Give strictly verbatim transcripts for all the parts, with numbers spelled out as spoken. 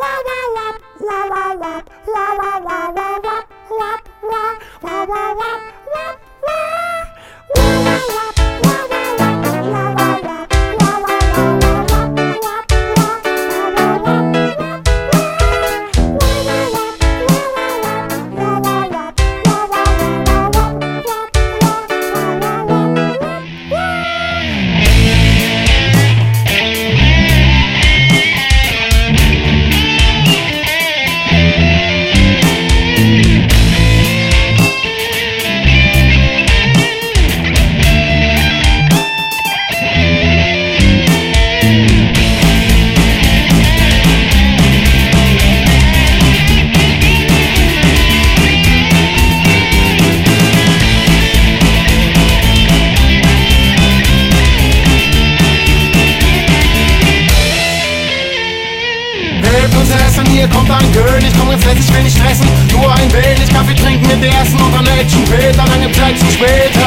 Hier kommt ein König, komm jetzt lässig, will nicht stressen. Nur ein wenig Kaffee trinken mit der ersten und dann Action Peter, lange Zeit zu später.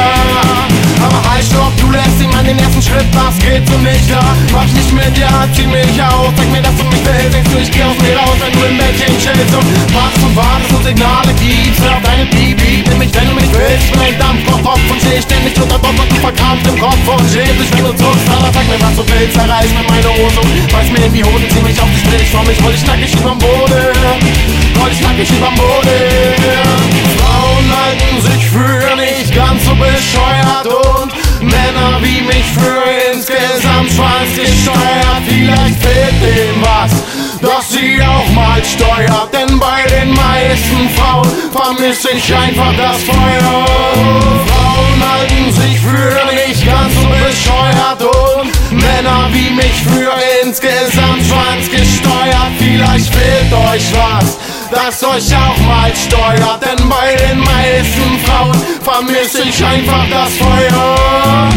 Aber halt, stopp, du lässt ihm an den ersten Schritt, das geht so nicht, ja. Mach nicht mit, ja, zieh mich aus, sag mir, dass du mich willst. Denkst du, ich geh aus mir raus, wenn du im Bettchen chillst und wartest und wartest und Signale gibst. Hör auf deine Bibi, nimm mich, wenn du mich willst. Ich bin ein Dampfkochtopf und steh ständig unter Druck und du verkrampft im Kopf und schämst dich, wenn du zuckst. Aber sag mir, was du willst, erreich mir meine Hose, weiß mir in die Hose, zieh mich auf die Strich, vor mich roll ich nackig überm Boden, roll ich nackig überm Boden. Frauen halten sich für nicht ganz so bescheuert und Männer wie mich für insgesamt schwanzgesteuert. Vielleicht fehlt dem was, dass sie auch mal steuert, denn bei den meisten Frauen vermisse ich einfach das Feuer. Frauen halten sich für nicht ganz so bescheuert und Männer wie mich für insgesamt schwanzgesteuert. Vielleicht fehlt euch was, das euch auch mal steuert, denn bei den meisten Frauen vermisse ich einfach das Feuer.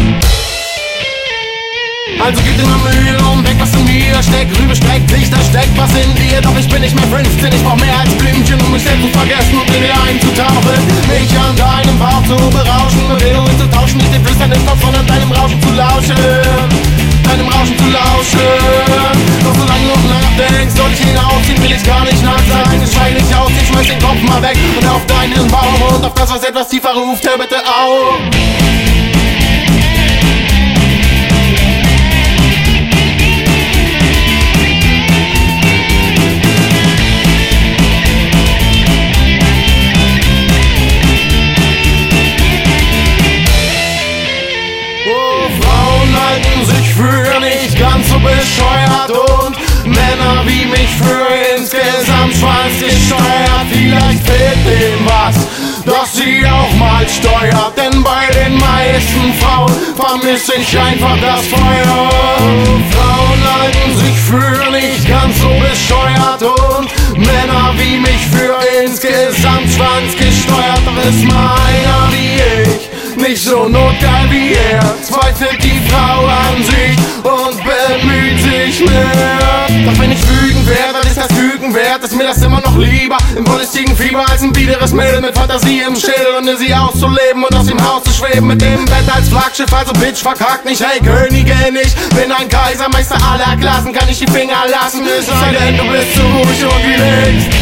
Also gib dir mal Mühe und weg, was in mir steckt. Rübe streckt sich, da steckt was in dir. Doch ich bin nicht mehr fünfzehn, ich brauch mehr als Blümchen, um mich selbst zu vergessen und in dir einzutauchen. Mich an deinem Bauch zu berauschen, Bewegungen zu tauschen, nicht den Flüstern im Kopf, sondern deinem Rauschen zu lauschen. Deinem Rauschen zu lauschen. Doch solange du nachdenkst, soll ich hinausziehen, will ich gar nicht nackt sein. Ich schreie nicht aus, ich schmeiß den Kopf mal weg und auf deinen Baum und auf das, was etwas tiefer ruft, hör bitte auf. Für nicht ganz so bescheuert und Männer wie mich für insgesamt schwanzgesteuert. Vielleicht fehlt dem was, dass sie auch mal steuert, denn bei den meisten Frauen vermisse ich einfach das Feuer. Frauen halten sich für nicht ganz so bescheuert und Männer wie mich für insgesamt schwanzgesteuert. Doch ist mal einer wie ich nicht so notgeil wie er, zweifelt die Frau an sich und bemüht sich mehr. Doch wenn ich wütend wär, dann ist das Lügen wert, ist mir das immer noch lieber im wollüstigen Fieber als ein biederes Mädel mit Fantasie im Schädel, ohne sie auszuleben und aus dem Haus zu schweben mit dem Bett als Flaggschiff. Also Bitch, verkackt nicht, hey Königin, ich bin ein Kaiser, Meister aller Klassen, kann ich die Finger lassen, es sei denn, du bist zu ruhig und relaxed.